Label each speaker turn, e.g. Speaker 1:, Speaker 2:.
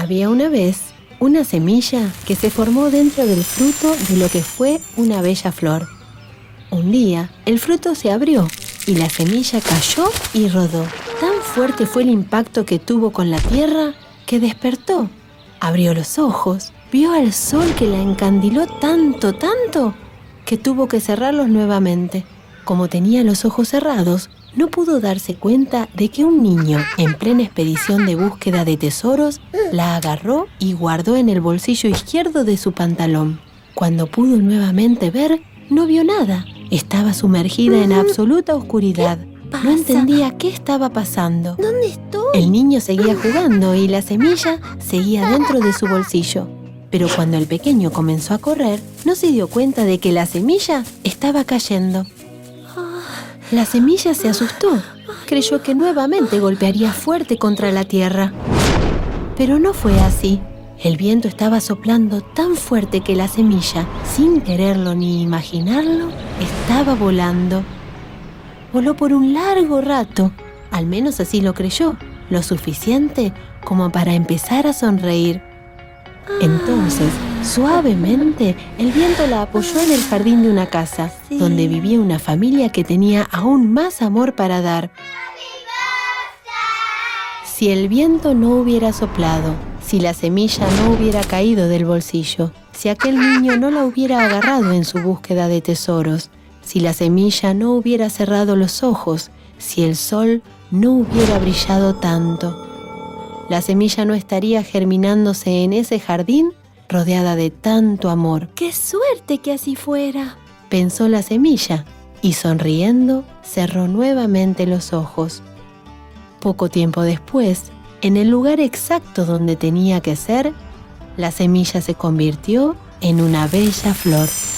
Speaker 1: Había una vez una semilla que se formó dentro del fruto de lo que fue una bella flor. Un día, el fruto se abrió y la semilla cayó y rodó. Tan fuerte fue el impacto que tuvo con la tierra que despertó. Abrió los ojos, vio al sol que la encandiló tanto, que tuvo que cerrarlos nuevamente. Como tenía los ojos cerrados, no pudo darse cuenta de que un niño, en plena expedición de búsqueda de tesoros, la agarró y guardó en el bolsillo izquierdo de su pantalón. Cuando pudo nuevamente ver, no vio nada. Estaba sumergida en absoluta oscuridad. No entendía qué estaba pasando.
Speaker 2: ¿Dónde estoy?
Speaker 1: El niño seguía jugando y la semilla seguía dentro de su bolsillo. Pero cuando el pequeño comenzó a correr, no se dio cuenta de que la semilla estaba cayendo. La semilla se asustó. Creyó que nuevamente golpearía fuerte contra la tierra. Pero no fue así. El viento estaba soplando tan fuerte que la semilla, sin quererlo ni imaginarlo, estaba volando. Voló por un largo rato, al menos así lo creyó, lo suficiente como para empezar a sonreír. Entonces, suavemente, el viento la apoyó en el jardín de una casa, donde vivía una familia que tenía aún más amor para dar. Si el viento no hubiera soplado, si la semilla no hubiera caído del bolsillo, si aquel niño no la hubiera agarrado en su búsqueda de tesoros, si la semilla no hubiera cerrado los ojos, si el sol no hubiera brillado tanto, la semilla no estaría germinándose en ese jardín rodeada de tanto amor.
Speaker 2: ¡Qué suerte que así fuera!,
Speaker 1: pensó la semilla, y sonriendo cerró nuevamente los ojos. Poco tiempo después, en el lugar exacto donde tenía que ser, la semilla se convirtió en una bella flor.